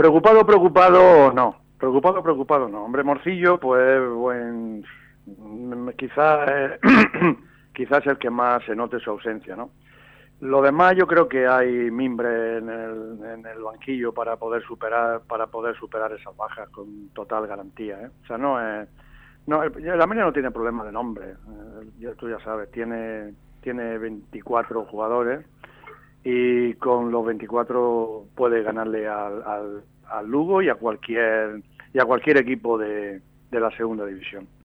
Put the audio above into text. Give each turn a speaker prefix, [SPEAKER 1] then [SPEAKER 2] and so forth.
[SPEAKER 1] Preocupado no. Preocupado no. Hombre, Morcillo, pues, quizás quizás el que más se note su ausencia, ¿no? Lo demás yo creo que hay mimbre en el banquillo para poder superar esas bajas con total garantía, ¿eh? O sea, el Almería no tiene problema de nombre, tú ya sabes, tiene 24 jugadores y con los 24 puede ganarle al Lugo y a cualquier equipo de la segunda división.